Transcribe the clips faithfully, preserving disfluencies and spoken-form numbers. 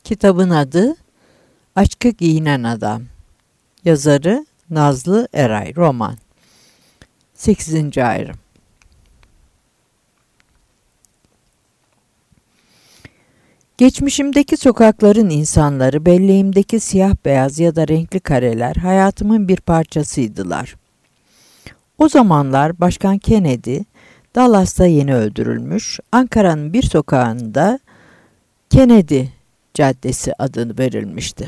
Kitabın adı Aşkı Giyinen Adam. Yazarı Nazlı Eray. Roman. sekizinci ayrım. Geçmişimdeki sokakların insanları, belleğimdeki siyah beyaz ya da renkli kareler hayatımın bir parçasıydılar. O zamanlar Başkan Kennedy, Dallas'ta yeni öldürülmüş, Ankara'nın bir sokağında Kennedy Caddesi adını verilmişti.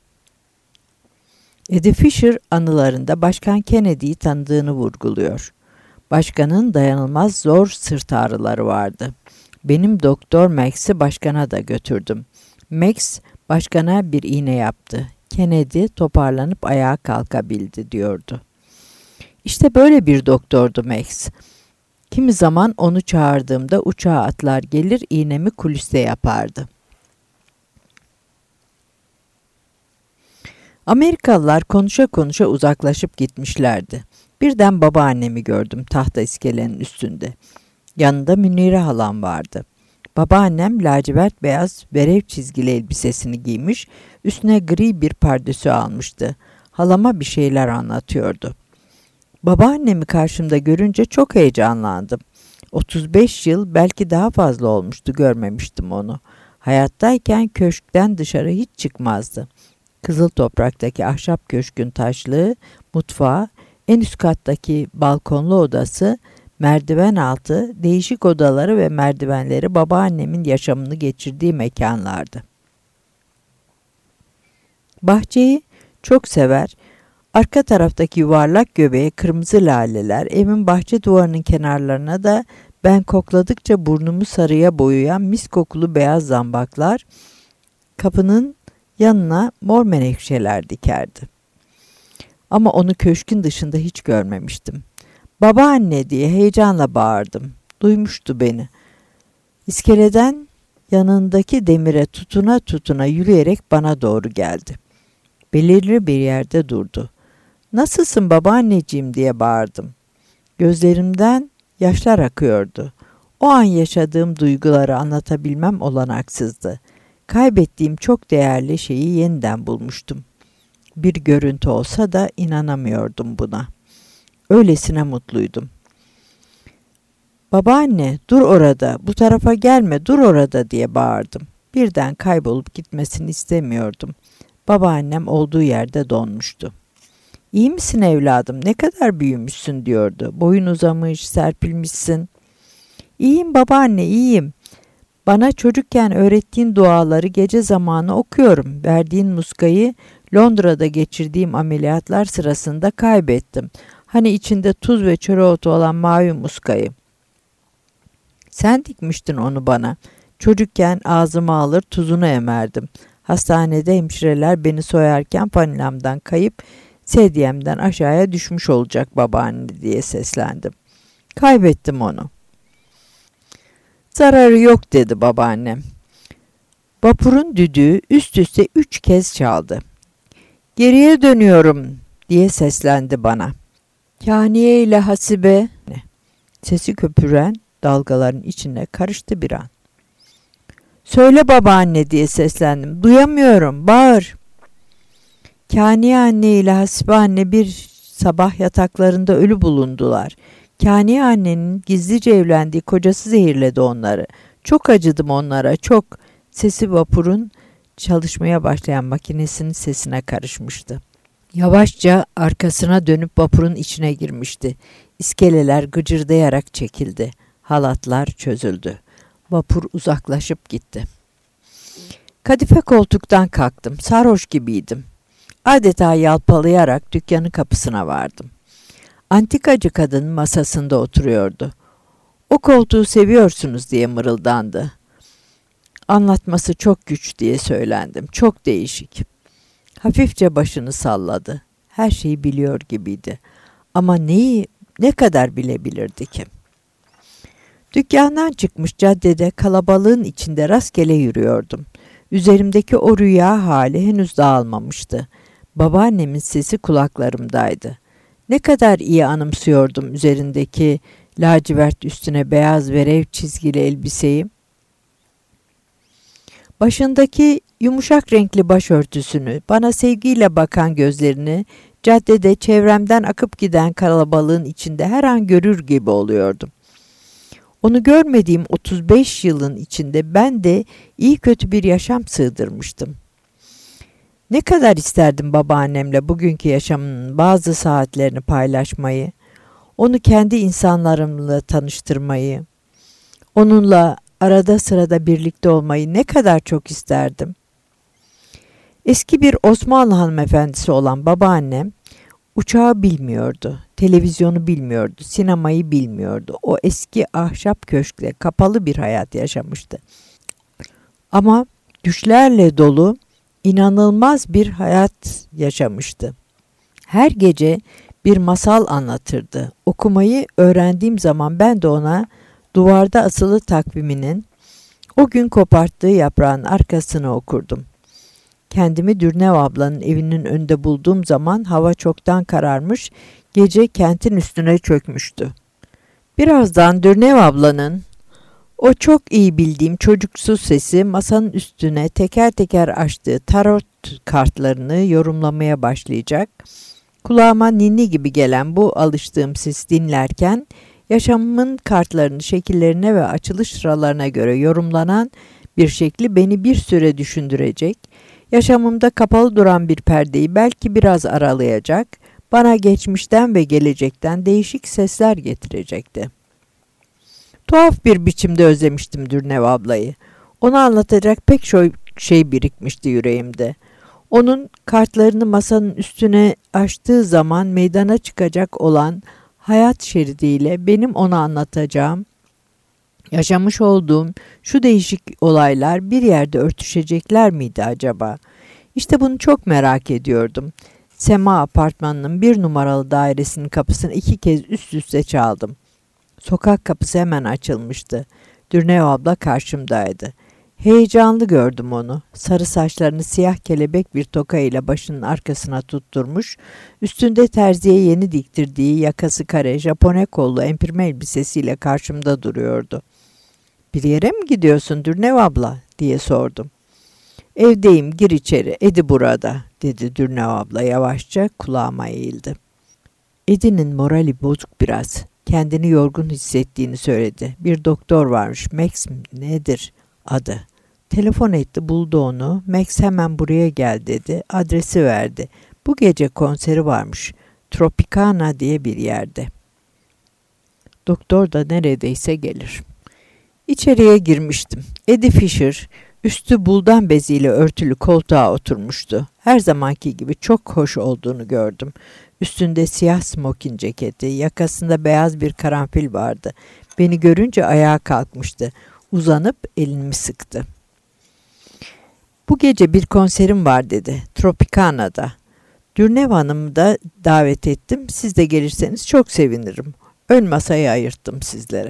Eddie Fisher anılarında Başkan Kennedy'yi tanıdığını vurguluyor. Başkanın dayanılmaz zor sırt ağrıları vardı. Benim Doktor Max'i başkana da götürdüm. Max başkana bir iğne yaptı. Kennedy toparlanıp ayağa kalkabildi diyordu. İşte böyle bir doktordu Max. Kimi zaman onu çağırdığımda uçağa atlar gelir iğnemi kuliste yapardı. Amerikalılar konuşa konuşa uzaklaşıp gitmişlerdi. Birden babaannemi gördüm tahta iskelenin üstünde. Yanında Münire halam vardı. Babaannem lacivert beyaz verev çizgili elbisesini giymiş, üstüne gri bir pardösü almıştı. Halama bir şeyler anlatıyordu. Babaannemi karşımda görünce çok heyecanlandım. otuz beş yıl belki daha fazla olmuştu görmemiştim onu. Hayattayken köşkten dışarı hiç çıkmazdı. Kızıl Toprak'taki ahşap köşkün taşlığı, mutfağı, en üst kattaki balkonlu odası, merdiven altı, değişik odaları ve merdivenleri babaannemin yaşamını geçirdiği mekanlardı. Bahçeyi çok sever, arka taraftaki yuvarlak göbeğe kırmızı laleler, evin bahçe duvarının kenarlarına da ben kokladıkça burnumu sarıya boyayan mis kokulu beyaz zambaklar, kapının yanına mor menekşeler dikerdi. Ama onu köşkün dışında hiç görmemiştim. Babaanne diye heyecanla bağırdım. Duymuştu beni. İskeleden yanındaki demire tutuna tutuna yürüyerek bana doğru geldi. Belirli bir yerde durdu. "Nasılsın babaanneciğim?" diye bağırdım. Gözlerimden yaşlar akıyordu. O an yaşadığım duyguları anlatabilmem olanaksızdı. Kaybettiğim çok değerli şeyi yeniden bulmuştum. Bir görüntü olsa da inanamıyordum buna. Öylesine mutluydum. "Babaanne, dur orada, bu tarafa gelme, dur orada" diye bağırdım. Birden kaybolup gitmesini istemiyordum. Babaannem olduğu yerde donmuştu. "İyi misin evladım, ne kadar büyümüşsün" diyordu. "Boyun uzamış, serpilmişsin." "İyiyim babaanne, iyiyim. Bana çocukken öğrettiğin duaları gece zamanı okuyorum. Verdiğin muskayı Londra'da geçirdiğim ameliyatlar sırasında kaybettim. Hani içinde tuz ve çöreotu olan mavi muskayı. Sen dikmiştin onu bana. Çocukken ağzıma alır tuzunu emerdim. Hastanede hemşireler beni soyarken fanilamdan kayıp sedyemden aşağıya düşmüş olacak babaanne diye seslendim. Kaybettim onu." "Zararı yok" dedi babaannem. Vapurun düdüğü üst üste üç kez çaldı. "Geriye dönüyorum" diye seslendi bana. Kaniye ile Hasibe sesi köpüren dalgaların içine karıştı bir an. "Söyle babaanne" diye seslendim. "Duyamıyorum, bağır." Kaniye anne ile Hasibe anne bir sabah yataklarında ölü bulundular. Kaniye annenin gizlice evlendiği kocası zehirledi onları. Çok acıdım onlara, çok. Sesi vapurun çalışmaya başlayan makinesinin sesine karışmıştı. Yavaşça arkasına dönüp vapurun içine girmişti. İskeleler gıcırdayarak çekildi. Halatlar çözüldü. Vapur uzaklaşıp gitti. Kadife koltuktan kalktım. Sarhoş gibiydim. Adeta yalpalayarak dükkanın kapısına vardım. Antikacı kadın masasında oturuyordu. "O koltuğu seviyorsunuz" diye mırıldandı. Anlatması çok güç diye söylendim. Çok değişik. Hafifçe başını salladı. Her şeyi biliyor gibiydi. Ama neyi, ne kadar bilebilirdi ki? Dükkandan çıkmış caddede kalabalığın içinde rastgele yürüyordum. Üzerimdeki o rüya hali henüz dağılmamıştı. Babaannemin sesi kulaklarımdaydı. Ne kadar iyi anımsıyordum üzerindeki lacivert üstüne beyaz verev çizgili elbiseyi. Başındaki Yumuşak renkli başörtüsünü, bana sevgiyle bakan gözlerini, caddede çevremden akıp giden kalabalığın içinde her an görür gibi oluyordum. Onu görmediğim otuz beş yılın içinde ben de iyi kötü bir yaşam sığdırmıştım. Ne kadar isterdim babaannemle bugünkü yaşamının bazı saatlerini paylaşmayı, onu kendi insanlarımla tanıştırmayı, onunla arada sırada birlikte olmayı ne kadar çok isterdim. Eski bir Osmanlı hanımefendisi olan babaannem, uçağı bilmiyordu, televizyonu bilmiyordu, sinemayı bilmiyordu. O eski ahşap köşkte kapalı bir hayat yaşamıştı. Ama düşlerle dolu, inanılmaz bir hayat yaşamıştı. Her gece bir masal anlatırdı. Okumayı öğrendiğim zaman ben de ona duvarda asılı takviminin o gün koparttığı yaprağın arkasını okurdum. Kendimi Dürnev ablanın evinin önünde bulduğum zaman hava çoktan kararmış, gece kentin üstüne çökmüştü. Birazdan Dürnev ablanın o çok iyi bildiğim çocuksu sesi masanın üstüne teker teker açtığı tarot kartlarını yorumlamaya başlayacak. Kulağıma ninni gibi gelen bu alıştığım ses dinlerken yaşamımın kartlarını şekillerine ve açılış sıralarına göre yorumlanan bir şekli beni bir süre düşündürecek, yaşamımda kapalı duran bir perdeyi belki biraz aralayacak, bana geçmişten ve gelecekten değişik sesler getirecekti. Tuhaf bir biçimde özlemiştim Dürnev ablayı. Onu anlatacak pek çok şey birikmişti yüreğimde. Onun kartlarını masanın üstüne açtığı zaman meydana çıkacak olan hayat şeridiyle benim ona anlatacağım, yaşamış olduğum şu değişik olaylar bir yerde örtüşecekler miydi acaba? İşte bunu çok merak ediyordum. Sema apartmanının bir numaralı dairesinin kapısını iki kez üst üste çaldım. Sokak kapısı hemen açılmıştı. Dürnev abla karşımdaydı. Heyecanlı gördüm onu. Sarı saçlarını siyah kelebek bir toka ile başının arkasına tutturmuş, üstünde terziye yeni diktirdiği yakası kare Japone kollu empirme elbisesiyle karşımda duruyordu. "Bir yere mi gidiyorsun Dürnev abla?" diye sordum. "Evdeyim, gir içeri, Edi burada," dedi Dürnev abla yavaşça kulağıma eğildi. Edi'nin morali bozuk biraz. Kendini yorgun hissettiğini söyledi. Bir doktor varmış, Max nedir adı. Telefon etti, buldu onu. Max hemen buraya gel dedi. Adresi verdi. Bu gece konseri varmış. Tropicana diye bir yerde. Doktor da neredeyse gelir. İçeriye girmiştim. Eddie Fisher, üstü buldan beziyle örtülü koltuğa oturmuştu. Her zamanki gibi çok hoş olduğunu gördüm. Üstünde siyah smokin ceketi, yakasında beyaz bir karanfil vardı. Beni görünce ayağa kalkmıştı. Uzanıp elimi sıktı. "Bu gece bir konserim var," dedi. "Tropicana'da. Dürnev Hanım'ı da davet ettim. Siz de gelirseniz çok sevinirim. Ön masayı ayırttım sizlere."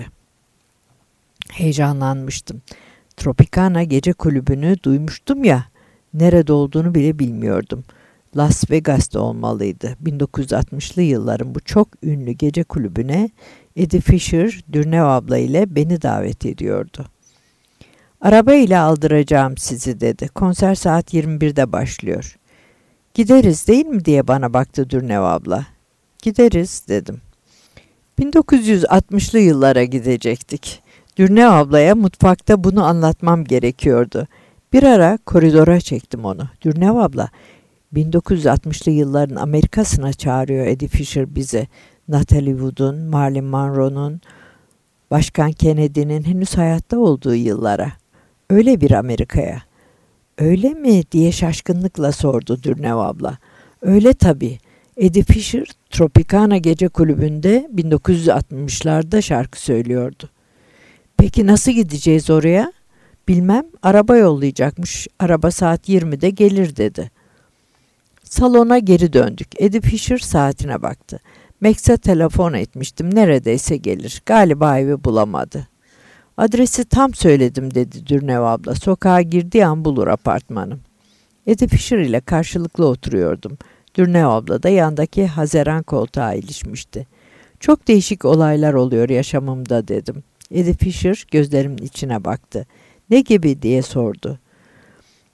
Heyecanlanmıştım. Tropicana gece kulübünü duymuştum ya, nerede olduğunu bile bilmiyordum. Las Vegas'ta olmalıydı. bin dokuz yüz altmışlı yılların bu çok ünlü gece kulübüne Eddie Fisher, Dürnev abla ile beni davet ediyordu. "Araba ile aldıracağım sizi," dedi. "Konser saat yirmi birde başlıyor." "Gideriz değil mi?" diye bana baktı Dürnev abla. "Gideriz," dedim. bin dokuz yüz altmışlı yıllara gidecektik. Dürnev ablaya mutfakta bunu anlatmam gerekiyordu. Bir ara koridora çektim onu. "Dürnev abla, bin dokuz yüz altmışlı yılların Amerika'sına çağırıyor Eddie Fisher bize. Natalie Wood'un, Marilyn Monroe'nun, Başkan Kennedy'nin henüz hayatta olduğu yıllara. Öyle bir Amerika'ya." "Öyle mi?" diye şaşkınlıkla sordu Dürnev abla. "Öyle tabii. Eddie Fisher, Tropicana Gece Kulübü'nde bin dokuz yüz altmışlarda şarkı söylüyordu." "Peki nasıl gideceğiz oraya?" "Bilmem, araba yollayacakmış. Araba saat yirmide gelir," dedi. Salona geri döndük. Eddie Fisher saatine baktı. "Max'e telefon etmiştim. Neredeyse gelir. Galiba evi bulamadı." "Adresi tam söyledim," dedi Dürnev abla. "Sokağa girdiği an bulur apartmanı." Eddie Fisher ile karşılıklı oturuyordum. Dürnev abla da yandaki Haziran koltuğa ilişmişti. "Çok değişik olaylar oluyor yaşamımda," dedim. Eddie Fisher gözlerimin içine baktı. "Ne gibi?" diye sordu.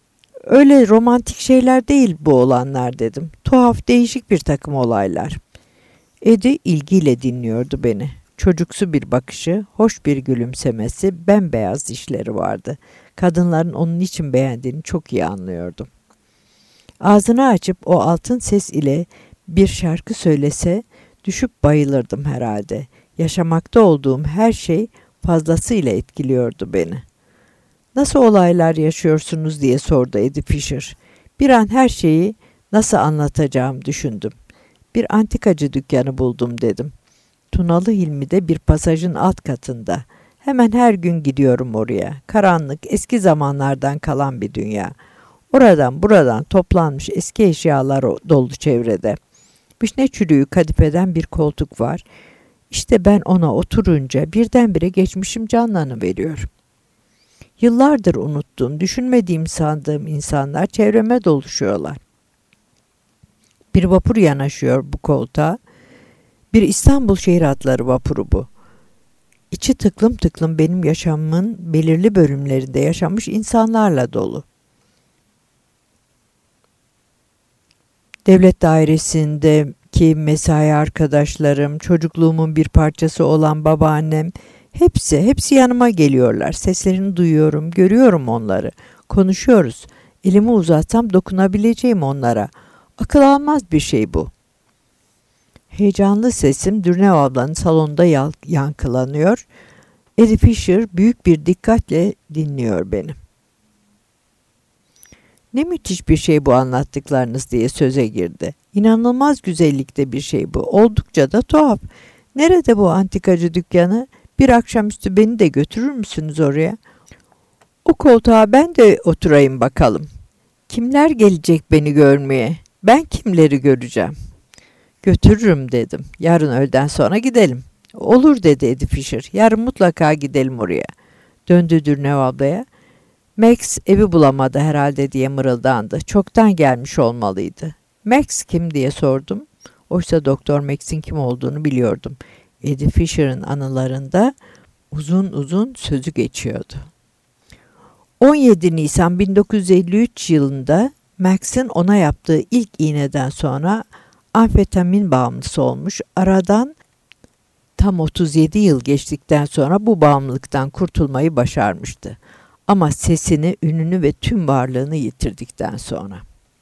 Öyle romantik şeyler değil bu olanlar dedim. Tuhaf, değişik bir takım olaylar. Eddie ilgiyle dinliyordu beni. Çocuksu bir bakışı, hoş bir gülümsemesi, bembeyaz dişleri vardı. Kadınların onun için beğendiğini çok iyi anlıyordum. Ağzını açıp o altın ses ile bir şarkı söylese düşüp bayılırdım herhalde. Yaşamakta olduğum her şey fazlasıyla etkiliyordu beni. "Nasıl olaylar yaşıyorsunuz?" diye sordu Eddie Fisher. Bir an her şeyi nasıl anlatacağım düşündüm. "Bir antikacı dükkanı buldum," dedim. "Tunalı Hilmi'de bir pasajın alt katında. Hemen her gün gidiyorum oraya. Karanlık, eski zamanlardan kalan bir dünya. Oradan buradan toplanmış eski eşyalar dolu çevrede. Vişne çürüğü kadifeden bir koltuk var. İşte ben ona oturunca birdenbire geçmişim canlanıveriyor. Yıllardır unuttuğum, düşünmediğim sandığım insanlar çevreme doluşuyorlar. Bir vapur yanaşıyor bu koltuğa. Bir İstanbul şehir hatları vapuru bu. İçi tıklım tıklım benim yaşamımın belirli bölümlerinde yaşamış insanlarla dolu. Devlet dairesindeki mesai arkadaşlarım, çocukluğumun bir parçası olan babaannem, hepsi, hepsi yanıma geliyorlar. Seslerini duyuyorum, görüyorum onları. Konuşuyoruz. Elimi uzatsam dokunabileceğim onlara. Akıl almaz bir şey bu. Heyecanlı sesim Dürnev ablanın salonunda yankılanıyor. Eddie Fisher büyük bir dikkatle dinliyor beni. "Ne müthiş bir şey bu anlattıklarınız," diye söze girdi. "İnanılmaz güzellikte bir şey bu. Oldukça da tuhaf. Nerede bu antikacı dükkanı? Bir akşamüstü beni de götürür müsünüz oraya? O koltuğa ben de oturayım bakalım. Kimler gelecek beni görmeye? Ben kimleri göreceğim?" "Götürürüm," dedim. "Yarın öğleden sonra gidelim." "Olur," dedi Eddie Fisher. "Yarın mutlaka gidelim oraya." Döndü Dürnev ablaya. "Max evi bulamadı herhalde," diye mırıldandı. "Çoktan gelmiş olmalıydı." "Max kim?" diye sordum. Oysa Doktor Max'in kim olduğunu biliyordum. Eddie Fisher'ın anılarında uzun uzun sözü geçiyordu. on yedi Nisan bin dokuz yüz elli üç yılında Max'in ona yaptığı ilk iğneden sonra amfetamin bağımlısı olmuş. Aradan tam otuz yedi yıl geçtikten sonra bu bağımlılıktan kurtulmayı başarmıştı. Ama sesini, ününü ve tüm varlığını yitirdikten sonra.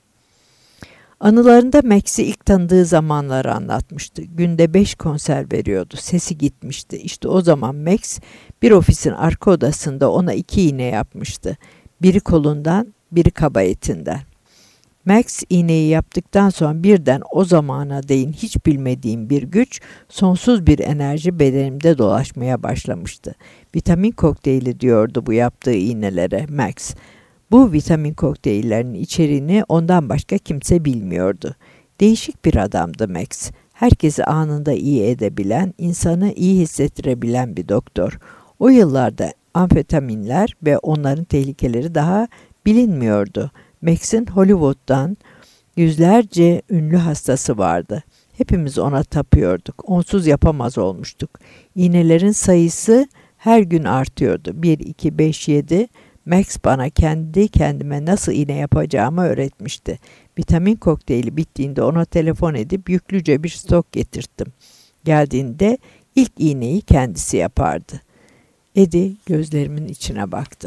Anılarında Max'i ilk tanıdığı zamanları anlatmıştı. Günde beş konser veriyordu. Sesi gitmişti. İşte o zaman Max bir ofisin arka odasında ona iki iğne yapmıştı. Biri kolundan, biri kaba etinden. Max iğneyi yaptıktan sonra birden o zamana değin hiç bilmediğim bir güç, sonsuz bir enerji bedenimde dolaşmaya başlamıştı. Vitamin kokteyli diyordu bu yaptığı iğnelere Max. Bu vitamin kokteyllerinin içeriğini ondan başka kimse bilmiyordu. Değişik bir adamdı Max. Herkesi anında iyi edebilen, insanı iyi hissettirebilen bir doktor. O yıllarda amfetaminler ve onların tehlikeleri daha bilinmiyordu. Max'in Hollywood'dan yüzlerce ünlü hastası vardı. Hepimiz ona tapıyorduk. Onsuz yapamaz olmuştuk. İğnelerin sayısı her gün artıyordu. bir, iki, beş, yedi. Max bana kendi kendime nasıl iğne yapacağımı öğretmişti. Vitamin kokteyli bittiğinde ona telefon edip yüklüce bir stok getirttim. Geldiğinde ilk iğneyi kendisi yapardı. Eddie gözlerimin içine baktı.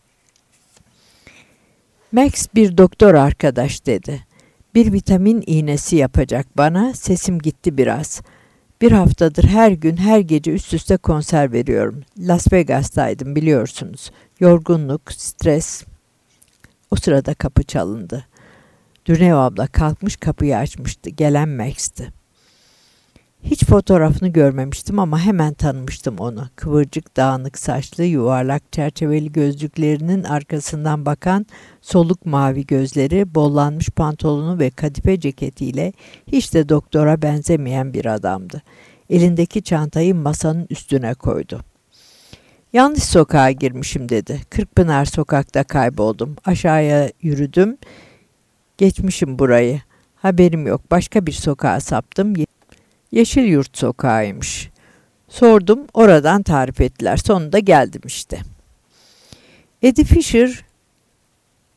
"Max bir doktor arkadaş," dedi. "Bir vitamin iğnesi yapacak bana." Sesim gitti biraz. "Bir haftadır her gün her gece üst üste konser veriyorum. Las Vegas'taydım biliyorsunuz. Yorgunluk, stres." O sırada kapı çalındı. Dürnev abla kalkmış kapıyı açmıştı. Gelen Max'ti. Hiç fotoğrafını görmemiştim ama hemen tanımıştım onu. Kıvırcık, dağınık saçlı, yuvarlak çerçeveli gözlüklerinin arkasından bakan soluk mavi gözleri, bollanmış pantolonu ve kadife ceketiyle hiç de doktora benzemeyen bir adamdı. Elindeki çantayı masanın üstüne koydu. "Yanlış sokağa girmişim," dedi. "Kırkpınar sokakta kayboldum. Aşağıya yürüdüm. Geçmişim burayı. Haberim yok. Başka bir sokağa saptım. Yeşilyurt sokağıymış. Sordum, oradan tarif ettiler. Sonunda geldim işte." Eddie Fisher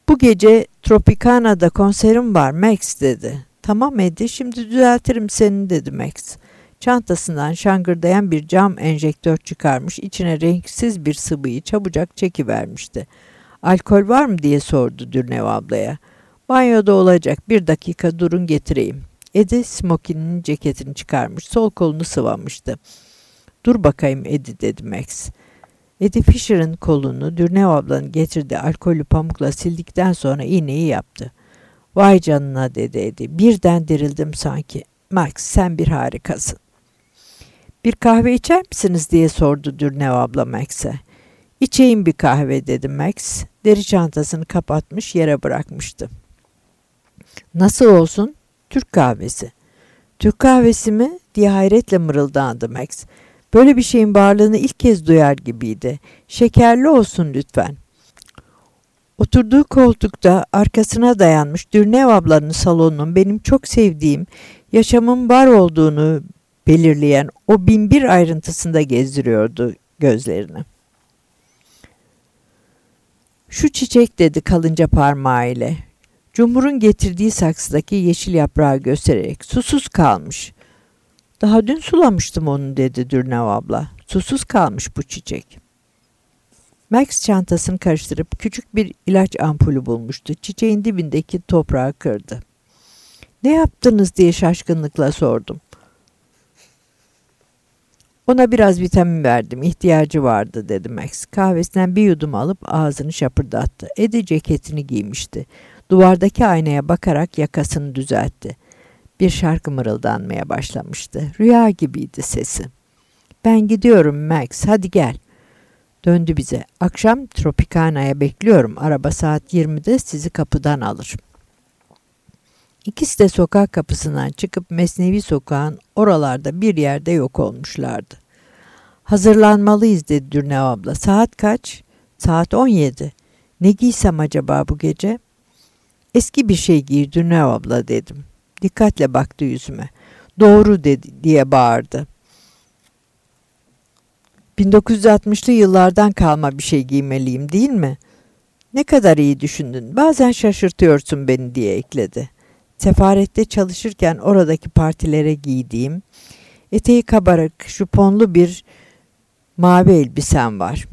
Bu gece Tropicana'da konserim var Max dedi. Tamam Eddie, şimdi düzeltirim seni dedi Max. Çantasından şangırdayan bir cam enjektör çıkarmış, içine renksiz bir sıvıyı çabucak çekivermişti. Alkol var mı diye sordu Dürnev ablaya. Banyoda olacak, bir dakika durun getireyim. Eddie smokininin ceketini çıkarmış, sol kolunu sıvamıştı. Dur bakayım Eddie dedi Max. Eddie Fisher'ın kolunu Dürnev ablanın getirdiği alkollü pamukla sildikten sonra iğneyi yaptı. Vay canına dedi Eddie. Birden dirildim sanki. Max sen bir harikasın. Bir kahve içer misiniz diye sordu Dürnev abla Max'e. İçeyim bir kahve dedi Max. Deri çantasını kapatmış yere bırakmıştı. Nasıl olsun? Türk kahvesi. Türk kahvesi mi? Diye hayretle mırıldandı Max. Böyle bir şeyin varlığını ilk kez duyar gibiydi. Şekerli olsun lütfen. Oturduğu koltukta arkasına dayanmış Dürnev ablanın salonunun benim çok sevdiğim, yaşamın var olduğunu belirleyen o binbir ayrıntısında gezdiriyordu gözlerini. Şu çiçek dedi kalınca parmağıyla. Cumhur'un getirdiği saksıdaki yeşil yaprağı göstererek susuz kalmış. Daha dün sulamıştım onu dedi Dürnev abla. Susuz kalmış bu çiçek. Max çantasını karıştırıp küçük bir ilaç ampulü bulmuştu. Çiçeğin dibindeki toprağı kırdı. Ne yaptınız diye şaşkınlıkla sordum. Ona biraz vitamin verdim. İhtiyacı vardı dedi Max. Kahvesinden bir yudum alıp ağzını şapırdattı. Eddie ceketini giymişti. Duvardaki aynaya bakarak yakasını düzeltti. Bir şarkı mırıldanmaya başlamıştı. Rüya gibiydi sesi. Ben gidiyorum Max, hadi gel. Döndü bize. Akşam Tropicana'ya bekliyorum. Araba saat yirmide sizi kapıdan alır. İkisi de sokak kapısından çıkıp Mesnevi Sokağın oralarda bir yerde yok olmuşlardı. Hazırlanmalıyız dedi Dürnev abla. Saat kaç? Saat on yedi. Ne giysem acaba bu gece? Eski bir şey giy Dürnev abla dedim. Dikkatle baktı yüzüme. Doğru dedi diye bağırdı. bin dokuz yüz altmışlı yıllardan kalma bir şey giymeliyim değil mi? Ne kadar iyi düşündün. Bazen şaşırtıyorsun beni diye ekledi. Sefarette çalışırken oradaki partilere giydiğim, eteği kabarık, juponlu bir mavi elbisem var.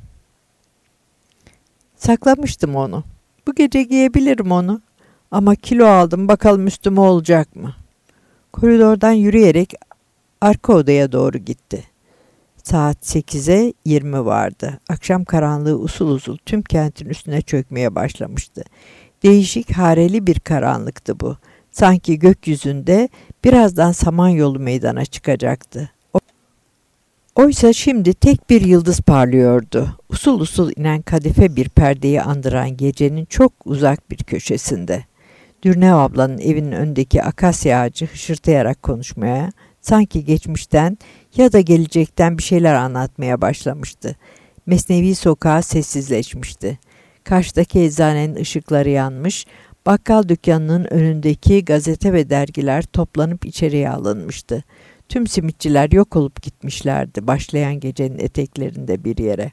Saklamıştım onu. Bu gece giyebilirim onu. Ama kilo aldım, bakalım üstüme olacak mı? Koridordan yürüyerek arka odaya doğru gitti. Saat sekize yirmi vardı. Akşam karanlığı usul usul tüm kentin üstüne çökmeye başlamıştı. Değişik, hareli bir karanlıktı bu. Sanki gökyüzünde birazdan Samanyolu meydana çıkacaktı. Oysa şimdi tek bir yıldız parlıyordu. Usul usul inen kadife bir perdeyi andıran gecenin çok uzak bir köşesinde. Dürnev ablanın evinin önündeki akasya ağacı hışırtayarak konuşmaya, sanki geçmişten ya da gelecekten bir şeyler anlatmaya başlamıştı. Mesnevi Sokağı sessizleşmişti. Karşıdaki eczanenin ışıkları yanmış, bakkal dükkanının önündeki gazete ve dergiler toplanıp içeriye alınmıştı. Tüm simitçiler yok olup gitmişlerdi başlayan gecenin eteklerinde bir yere.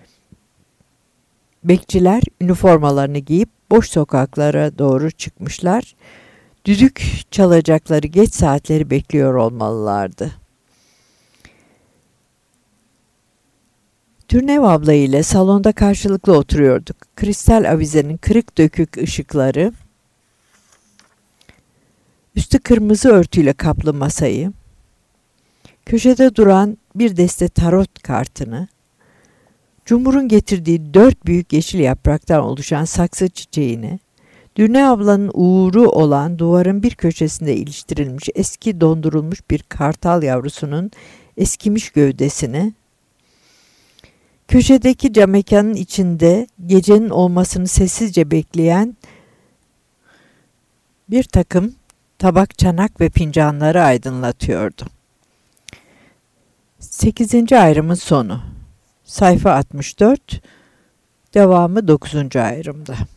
Bekçiler üniformalarını giyip boş sokaklara doğru çıkmışlar. Düdük çalacakları geç saatleri bekliyor olmalılardı. Dürnev abla ile salonda karşılıklı oturuyorduk. Kristal avizenin kırık dökük ışıkları, üstü kırmızı örtüyle kaplı masayı, köşede duran bir deste tarot kartını, Cumhur'un getirdiği dört büyük yeşil yapraktan oluşan saksı çiçeğini, Dürnev ablanın uğuru olan duvarın bir köşesinde iliştirilmiş eski dondurulmuş bir kartal yavrusunun eskimiş gövdesini, köşedeki camekanın içinde gecenin olmasını sessizce bekleyen bir takım tabak, çanak ve fincanları aydınlatıyordu. sekizinci ayrımın sonu. Sayfa altmış dört, devamı dokuzuncu ayrımda.